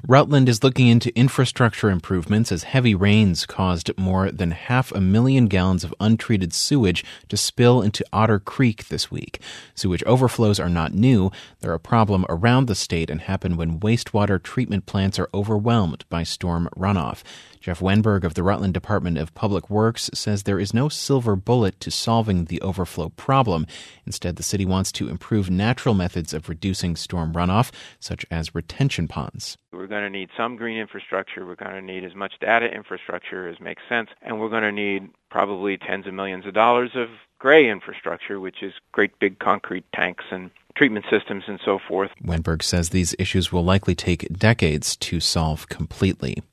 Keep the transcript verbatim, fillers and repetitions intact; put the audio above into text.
Rutland is looking into infrastructure improvements as heavy rains caused more than half a million gallons of untreated sewage to spill into Otter Creek this week. Sewage overflows are not new. They're a problem around the state and happen when wastewater treatment plants are overwhelmed by storm runoff. Jeff Wenberg of the Rutland Department of Public Works says there is no silver bullet to solving the overflow problem. Instead, the city wants to improve natural methods of reducing storm runoff, such as retention ponds. We're going to need some green infrastructure. We're going to need as much data infrastructure as makes sense. And we're going to need probably tens of millions of dollars of gray infrastructure, which is great big concrete tanks and treatment systems and so forth. Wenberg says these issues will likely take decades to solve completely.